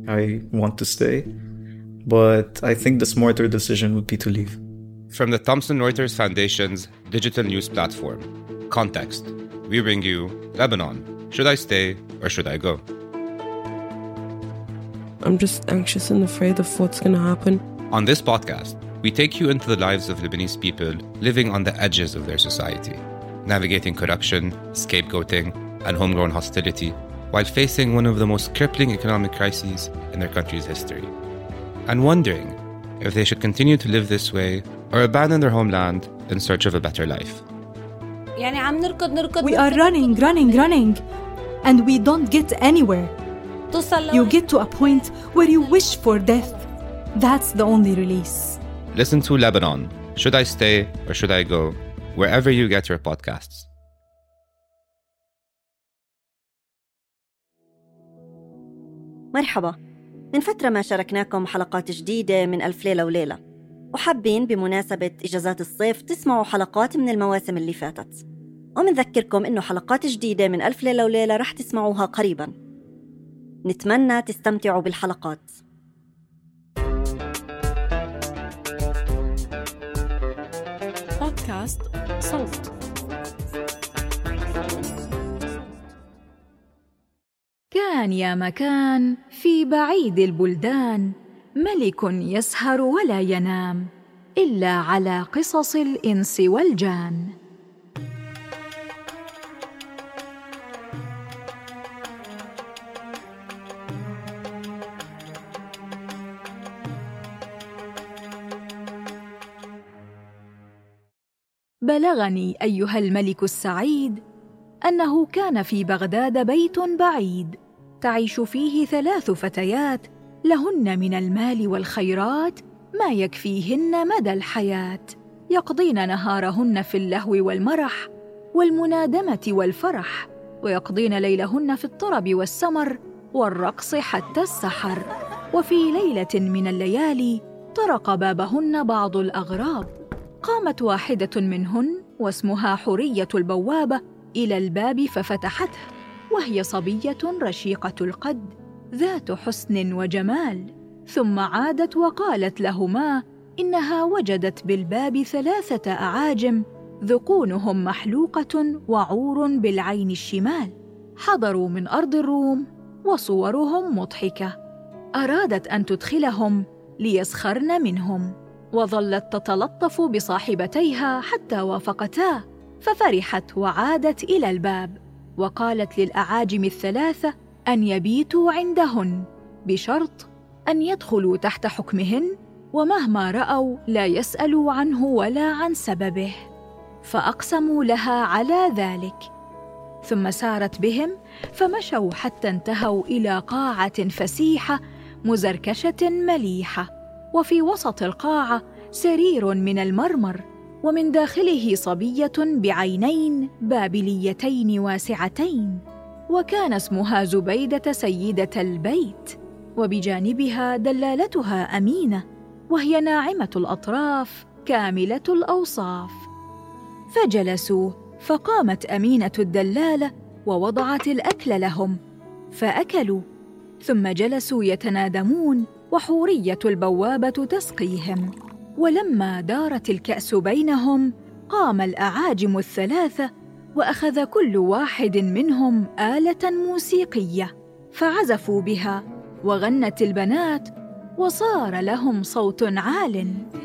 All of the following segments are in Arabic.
I want to stay. But I think the smarter decision would be to leave. From the Thomson Reuters Foundation's digital news platform, Context, we bring you Lebanon. Should I stay or should I go? I'm just anxious and afraid of what's going to happen. On this podcast, we take you into the lives of Lebanese people living on the edges of their society, navigating corruption, scapegoating, and homegrown hostility, while facing one of the most crippling economic crises in their country's history, and wondering if they should continue to live this way or abandon their homeland in search of a better life. We are running, and we don't get anywhere. You get to a point where you wish for death. That's the only release. Listen to Lebanon, Should I Stay or Should I Go, wherever you get your podcasts. مرحبا. من فترة ما شاركناكم حلقات جديدة من ألف ليلة وليلة، وحابين بمناسبة إجازات الصيف تسمعوا حلقات من المواسم اللي فاتت، ومنذكركم إنه حلقات جديدة من ألف ليلة وليلة رح تسمعوها قريباً. نتمنى تستمتعوا بالحلقات. بودكاست صوت. كان يا مكان في بعيد البلدان ملك يسهر ولا ينام إلا على قصص الإنس والجان. بلغني أيها الملك السعيد أنه كان في بغداد بيت بعيد تعيش فيه 3 فتيات لهن من المال والخيرات ما يكفيهن مدى الحياة، يقضين نهارهن في اللهو والمرح والمنادمة والفرح، ويقضين ليلهن في الطرب والسمر والرقص حتى السحر. وفي ليلة من الليالي طرق بابهن بعض الأغراب، قامت واحدة منهن واسمها حورية البوابة إلى الباب ففتحته، وهي صبية رشيقة القد ذات حسن وجمال، ثم عادت وقالت لهما إنها وجدت بالباب 3 أعاجم ذقونهم محلوقة وعور بالعين الشمال، حضروا من أرض الروم وصورهم مضحكة، أرادت أن تدخلهم ليسخرن منهم، وظلت تتلطف بصاحبتيها حتى وافقتا، ففرحت وعادت إلى الباب، وقالت للأعاجم ال3 أن يبيتوا عندهن بشرط أن يدخلوا تحت حكمهن، ومهما رأوا لا يسألوا عنه ولا عن سببه، فأقسموا لها على ذلك. ثم سارت بهم فمشوا حتى انتهوا إلى قاعة فسيحة مزركشة مليحة، وفي وسط القاعة سرير من المرمر، ومن داخله صبية بعينين بابليتين واسعتين، وكان اسمها زبيدة سيدة البيت، وبجانبها دلالتها أمينة، وهي ناعمة الأطراف كاملة الأوصاف. فجلسوا، فقامت أمينة الدلالة ووضعت الأكل لهم فأكلوا، ثم جلسوا يتنادمون وحورية البوابة تسقيهم. ولما دارت الكأس بينهم قام الأعاجم ال3 وأخذ كل واحد منهم آلة موسيقية فعزفوا بها، وغنت البنات وصار لهم صوت عال.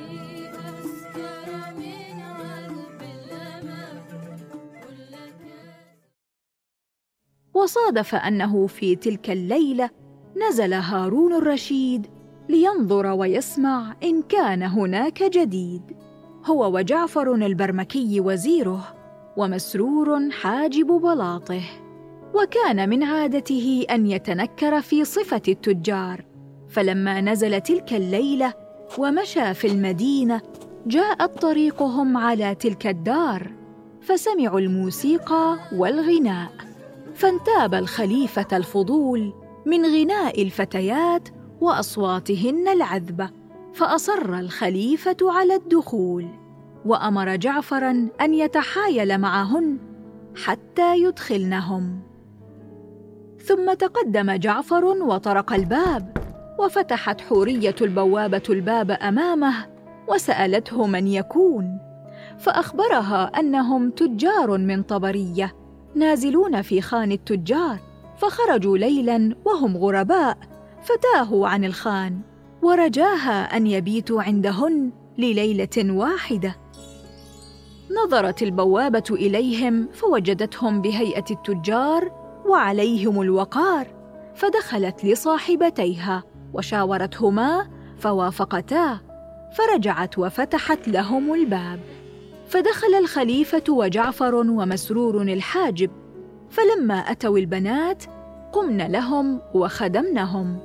وصادف أنه في تلك الليلة نزل هارون الرشيد لينظر ويسمع إن كان هناك جديد، هو وجعفر البرمكي وزيره ومسرور حاجب بلاطه. وكان من عادته أن يتنكر في صفة التجار، فلما نزل تلك الليلة ومشى في المدينة جاءت طريقهم على تلك الدار، فسمعوا الموسيقى والغناء، فانتاب الخليفة الفضول من غناء الفتيات وأصواتهن العذبة، فأصر الخليفة على الدخول، وأمر جعفراً أن يتحايل معهن حتى يدخلنهم. ثم تقدم جعفر وطرق الباب، وفتحت حورية البوابة الباب أمامه وسألته من يكون، فأخبرها أنهم تجار من طبرية نازلون في خان التجار، فخرجوا ليلاً وهم غرباء فتاهوا عن الخان، ورجاها أن يبيتوا عندهن لليلة واحدة. نظرت البوابة إليهم فوجدتهم بهيئة التجار وعليهم الوقار، فدخلت لصاحبتيها وشاورتهما فوافقتا، فرجعت وفتحت لهم الباب. فدخل الخليفة وجعفر ومسرور الحاجب، فلما أتوا البنات قمن لهم وخدمنهم.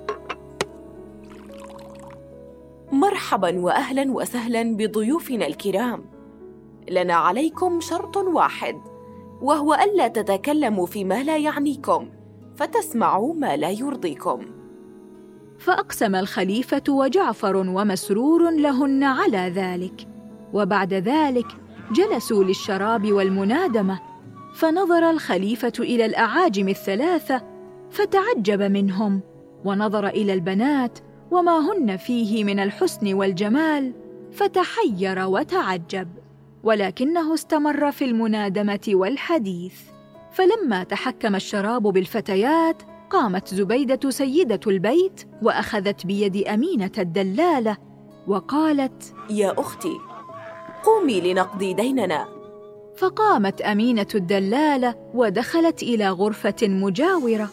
مرحبا وأهلا وسهلا بضيوفنا الكرام. لنا عليكم شرط واحد، وهو ألا تتكلموا فيما لا يعنيكم فتسمعوا ما لا يرضيكم. فأقسم الخليفة وجعفر ومسرور لهن على ذلك، وبعد ذلك جلسوا للشراب والمنادمة. فنظر الخليفة إلى الأعاجم الثلاثة فتعجب منهم، ونظر إلى البنات وما هن فيه من الحسن والجمال فتحير وتعجب، ولكنه استمر في المنادمة والحديث. فلما تحكم الشراب بالفتيات قامت زبيدة سيدة البيت وأخذت بيد أمينة الدلالة وقالت: يا أختي، قومي لنقضي ديننا. فقامت أمينة الدلالة ودخلت إلى غرفة مجاورة،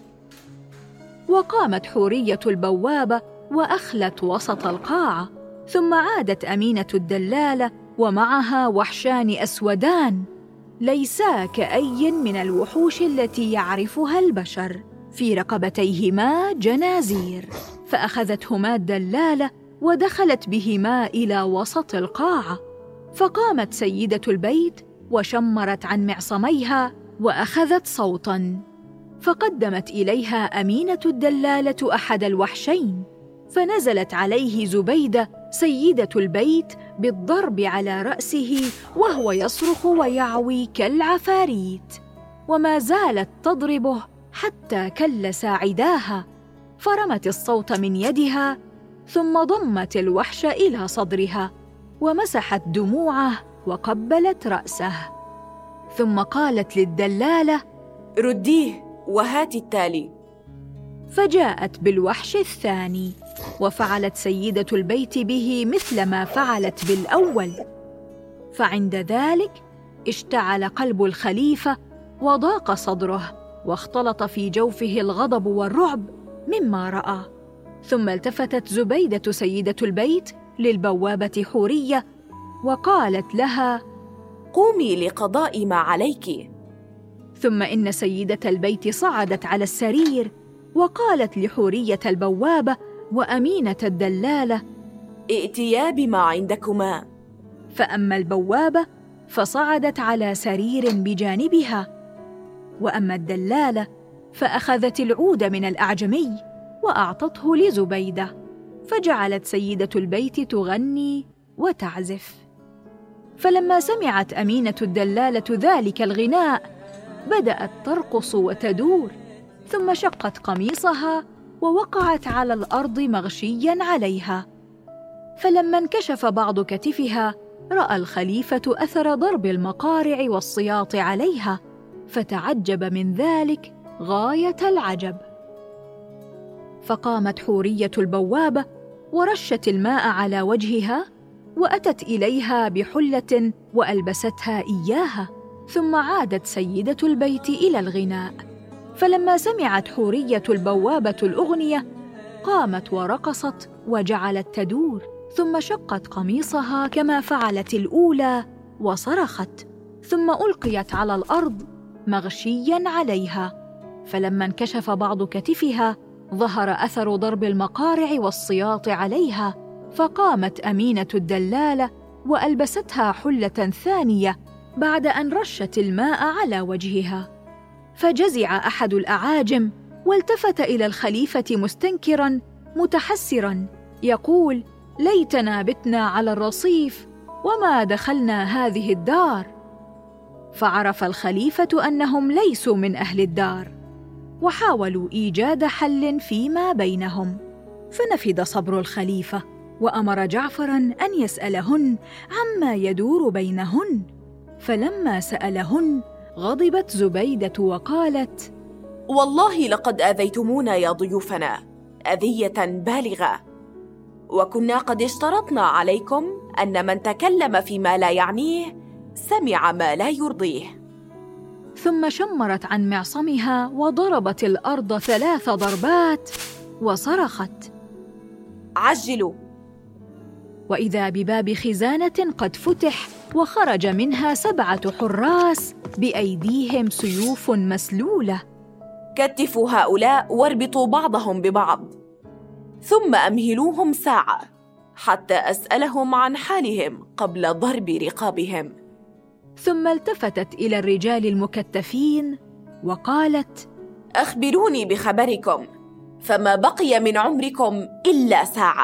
وقامت حورية البوابة وأخلت وسط القاعة، ثم عادت أمينة الدلالة ومعها وحشان أسودان ليسا كأي من الوحوش التي يعرفها البشر، في رقبتيهما جنازير، فأخذتهما الدلالة ودخلت بهما إلى وسط القاعة. فقامت سيدة البيت وشمرت عن معصميها وأخذت صوتاً، فقدمت إليها أمينة الدلالة أحد الوحشين، فنزلت عليه زبيدة سيدة البيت بالضرب على رأسه وهو يصرخ ويعوي كالعفاريت، وما زالت تضربه حتى كل ساعداها، فرمت الصوت من يدها ثم ضمت الوحش إلى صدرها ومسحت دموعه وقبلت رأسه، ثم قالت للدلالة: رديه وهات التالي. فجاءت بالوحش الثاني، وفعلت سيدة البيت به مثل ما فعلت بالأول. فعند ذلك اشتعل قلب الخليفة وضاق صدره، واختلط في جوفه الغضب والرعب مما رأى. ثم التفتت زبيدة سيدة البيت للبوابة حورية وقالت لها: قومي لقضاء ما عليك. ثم إن سيدة البيت صعدت على السرير وقالت لحورية البوابة وأمينة الدلالة: ائتيا بما عندكما. فأما البوابة فصعدت على سرير بجانبها، وأما الدلالة فأخذت العود من الأعجمي وأعطته لزبيدة، فجعلت سيدة البيت تغني وتعزف. فلما سمعت أمينة الدلالة ذلك الغناء بدأت ترقص وتدور، ثم شقت قميصها ووقعت على الأرض مغشياً عليها. فلما انكشف بعض كتفها رأى الخليفة أثر ضرب المقارع والسياط عليها، فتعجب من ذلك غاية العجب. فقامت حورية البوابة ورشت الماء على وجهها وأتت إليها بحلة وألبستها إياها، ثم عادت سيدة البيت إلى الغناء. فلما سمعت حورية البوابة الأغنية قامت ورقصت وجعلت تدور، ثم شقت قميصها كما فعلت الأولى وصرخت، ثم ألقيت على الأرض مغشياً عليها. فلما انكشف بعض كتفها ظهر أثر ضرب المقارع والسياط عليها، فقامت أمينة الدلالة وألبستها حلة ثانية بعد أن رشت الماء على وجهها. فجزع أحد الأعاجم والتفت إلى الخليفة مستنكراً متحسراً يقول: ليتنا بتنا على الرصيف وما دخلنا هذه الدار. فعرف الخليفة أنهم ليسوا من أهل الدار، وحاولوا إيجاد حل فيما بينهم، فنفد صبر الخليفة، وأمر جعفراً أن يسألهن عما يدور بينهن. فلما سألهن غضبت زبيدة وقالت: والله لقد آذيتمونا يا ضيوفنا أذية بالغة، وكنا قد اشترطنا عليكم أن من تكلم فيما لا يعنيه سمع ما لا يرضيه. ثم شمرت عن معصمها وضربت الأرض 3 ضربات وصرخت: عجلوا! وإذا بباب خزانة قد فتح، وخرج منها 7 حراس بأيديهم سيوف مسلولة. كتفوا هؤلاء واربطوا بعضهم ببعض، ثم أمهلوهم ساعة حتى أسألهم عن حالهم قبل ضرب رقابهم. ثم التفتت إلى الرجال المكتفين وقالت: أخبروني بخبركم، فما بقي من عمركم إلا ساعة.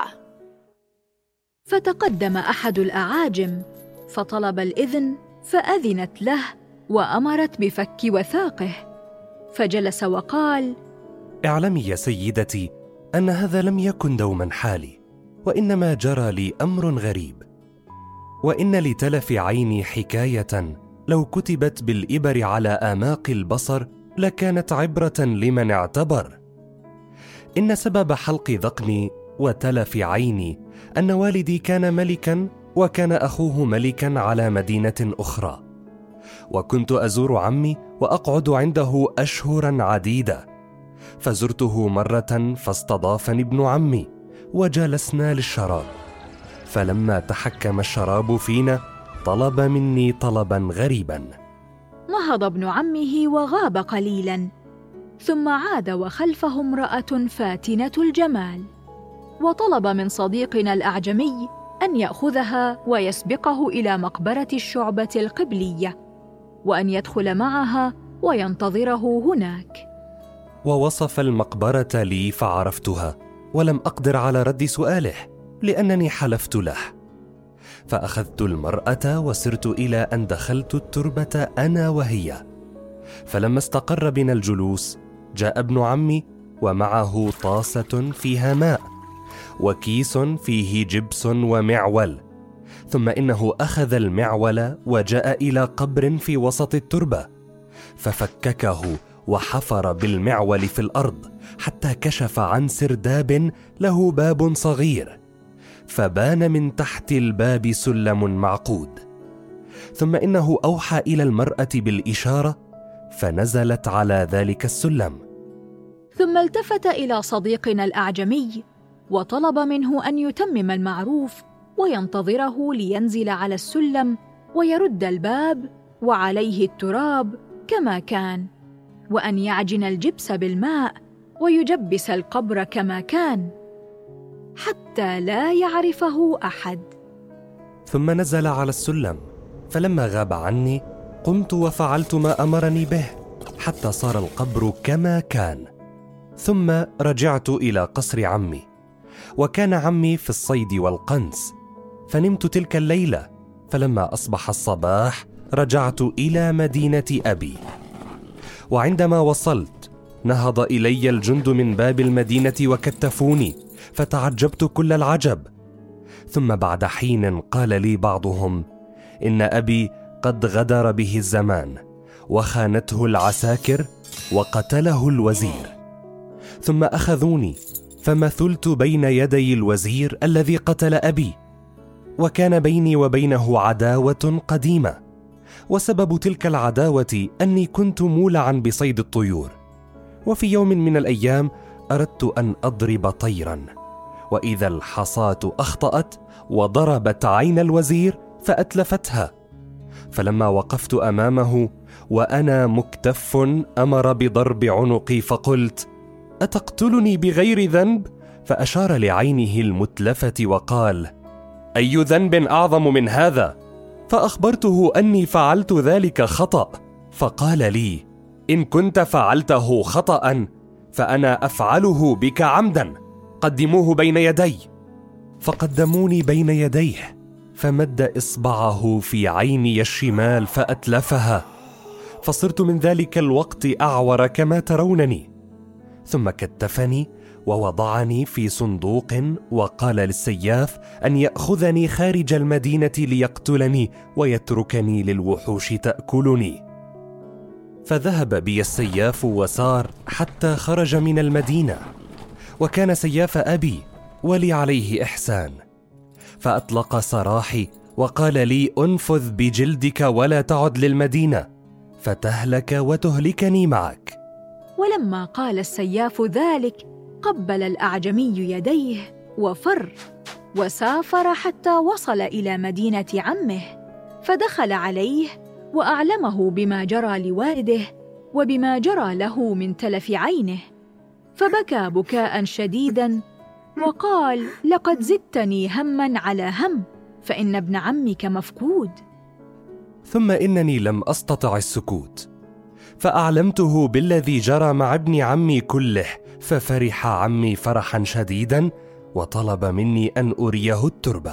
فتقدم أحد الأعاجم فطلب الإذن، فأذنت له وأمرت بفك وثاقه، فجلس وقال: اعلمي يا سيدتي أن هذا لم يكن دوما حالي، وإنما جرى لي أمر غريب، وإن لتلف عيني حكاية لو كتبت بالإبر على آماق البصر لكانت عبرة لمن اعتبر. إن سبب حلق ذقني وتلف عيني أن والدي كان ملكا، وكان أخوه ملكا على مدينة أخرى، وكنت أزور عمي وأقعد عنده أشهرا عديدة، فزرته مرة فاستضافني ابن عمي وجلسنا للشراب، فلما تحكم الشراب فينا طلب مني طلبا غريبا. نهض ابن عمه وغاب قليلا، ثم عاد وخلفه امرأة فاتنة الجمال، وطلب من صديقنا الأعجمي أن يأخذها ويسبقه إلى مقبرة الشعبة القبلية، وأن يدخل معها وينتظره هناك. ووصف المقبرة لي فعرفتها، ولم أقدر على رد سؤاله لأنني حلفت له. فأخذت المرأة وسرت إلى أن دخلت التربة أنا وهي. فلما استقر بنا الجلوس جاء ابن عمي ومعه طاسة فيها ماء وكيس فيه جبس ومعول، ثم إنه أخذ المعول وجاء إلى قبر في وسط التربة ففككه وحفر بالمعول في الأرض حتى كشف عن سرداب له باب صغير، فبان من تحت الباب سلم معقود، ثم إنه أوحى إلى المرأة بالإشارة فنزلت على ذلك السلم. ثم التفت إلى صديقنا الأعجمي وطلب منه أن يتمم المعروف وينتظره لينزل على السلم ويرد الباب وعليه التراب كما كان، وأن يعجن الجبس بالماء ويجبس القبر كما كان حتى لا يعرفه أحد. ثم نزل على السلم، فلما غاب عني قمت وفعلت ما أمرني به حتى صار القبر كما كان. ثم رجعت إلى قصر عمي، وكان عمي في الصيد والقنس، فنمت تلك الليلة. فلما أصبح الصباح رجعت إلى مدينة أبي، وعندما وصلت نهض إلي الجند من باب المدينة وكتفوني، فتعجبت كل العجب. ثم بعد حين قال لي بعضهم إن أبي قد غدر به الزمان وخانته العساكر وقتله الوزير. ثم أخذوني فمثلت بين يدي الوزير الذي قتل أبي، وكان بيني وبينه عداوة قديمة، وسبب تلك العداوة أني كنت مولعا بصيد الطيور. وفي يوم من الأيام أردت أن أضرب طيرا، وإذا الحصاة أخطأت وضربت عين الوزير فأتلفتها. فلما وقفت أمامه وأنا مكتف أمر بضرب عنقي، فقلت: أتقتلني بغير ذنب؟ فأشار لعينه المتلفة وقال: أي ذنب أعظم من هذا؟ فأخبرته أني فعلت ذلك خطأ، فقال لي: إن كنت فعلته خطأ فأنا أفعله بك عمدا، قدموه بين يدي. فقدموني بين يديه، فمد إصبعه في عيني الشمال فأتلفها، فصرت من ذلك الوقت أعور كما ترونني. ثم كتفني ووضعني في صندوق وقال للسياف أن يأخذني خارج المدينة ليقتلني ويتركني للوحوش تأكلني. فذهب بي السياف وسار حتى خرج من المدينة، وكان سياف أبي ولي عليه إحسان، فأطلق سراحي وقال لي: أنفذ بجلدك ولا تعد للمدينة فتهلك وتهلكني معك. ولما قال السياف ذلك قبل الأعجمي يديه وفر، وسافر حتى وصل إلى مدينة عمه، فدخل عليه وأعلمه بما جرى لوالده وبما جرى له من تلف عينه، فبكى بكاء شديدا وقال: لقد زدتني هماً على هم، فإن ابن عمك مفقود. ثم إنني لم أستطع السكوت، فأعلمته بالذي جرى مع ابن عمي كله، ففرح عمي فرحا شديدا وطلب مني أن أريه التربة.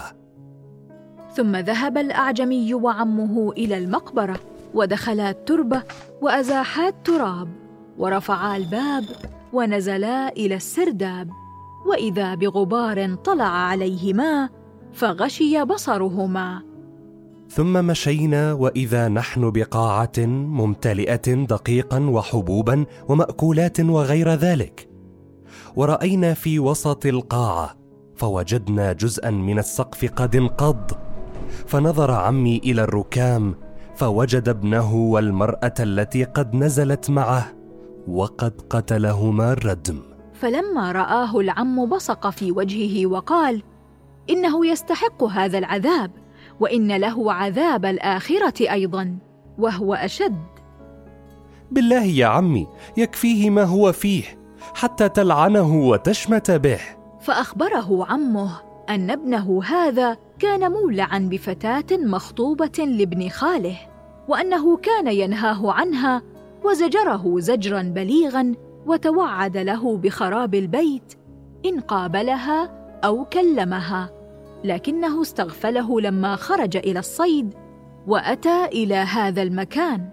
ثم ذهب الأعجمي وعمه إلى المقبرة، ودخلا التربة وأزاحا التراب، ورفعا الباب ونزلا إلى السرداب، وإذا بغبار طلع عليهما فغشي بصرهما. ثم مشينا وإذا نحن بقاعة ممتلئة دقيقا وحبوبا ومأكولات وغير ذلك، ورأينا في وسط القاعة فوجدنا جزءا من السقف قد انقض، فنظر عمي إلى الركام فوجد ابنه والمرأة التي قد نزلت معه وقد قتلهما الردم. فلما رآه العم بصق في وجهه وقال: إنه يستحق هذا العذاب، وإن له عذاب الآخرة أيضا وهو أشد. بالله يا عمي، يكفيه ما هو فيه حتى تلعنه وتشمت به. فأخبره عمه أن ابنه هذا كان مولعا بفتاة مخطوبة لابن خاله، وأنه كان ينهاه عنها وزجره زجرا بليغا، وتوعد له بخراب البيت إن قابلها أو كلمها، لكنه استغفله لما خرج إلى الصيد وأتى إلى هذا المكان.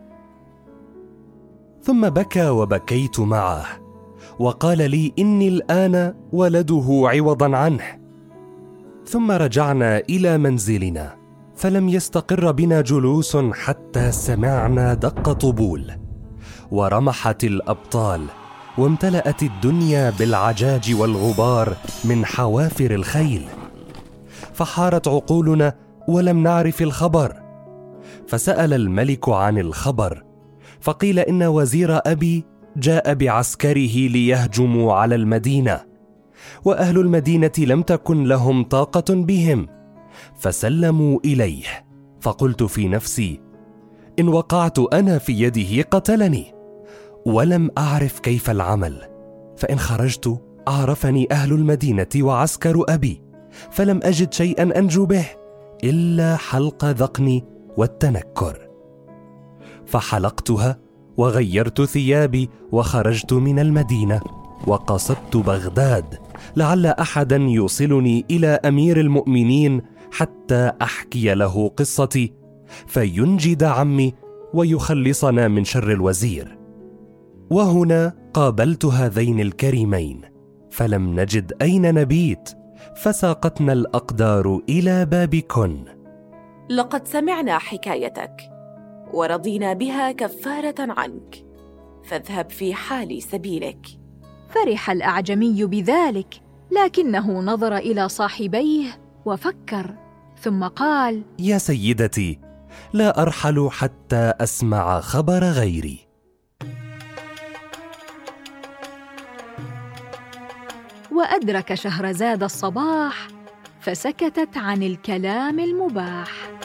ثم بكى وبكيت معه، وقال لي إني الآن ولده عوضا عنه. ثم رجعنا إلى منزلنا، فلم يستقر بنا جلوس حتى سمعنا دق طبول، ورمحت الأبطال، وامتلأت الدنيا بالعجاج والغبار من حوافر الخيل، فحارت عقولنا ولم نعرف الخبر. فسأل الملك عن الخبر، فقيل إن وزير أبي جاء بعسكره ليهجموا على المدينة، وأهل المدينة لم تكن لهم طاقة بهم، فسلموا إليه. فقلت في نفسي: إن وقعت أنا في يده قتلني، ولم أعرف كيف العمل، فإن خرجت عرفني أهل المدينة وعسكر أبي، فلم أجد شيئا أنجو به إلا حلق ذقني والتنكر. فحلقتها وغيرت ثيابي وخرجت من المدينة، وقصدت بغداد لعل أحدا يوصلني إلى أمير المؤمنين حتى أحكي له قصتي، فينجد عمي ويخلصنا من شر الوزير. وهنا قابلت هذين الكريمين، فلم نجد أين نبيت، فساقتنا الأقدار إلى بابكن. لقد سمعنا حكايتك ورضينا بها كفارة عنك، فاذهب في حال سبيلك. فرح الأعجمي بذلك، لكنه نظر إلى صاحبيه وفكر، ثم قال: يا سيدتي، لا أرحل حتى أسمع خبر غيري. وأدرك شهرزاد الصباح، فسكتت عن الكلام المباح.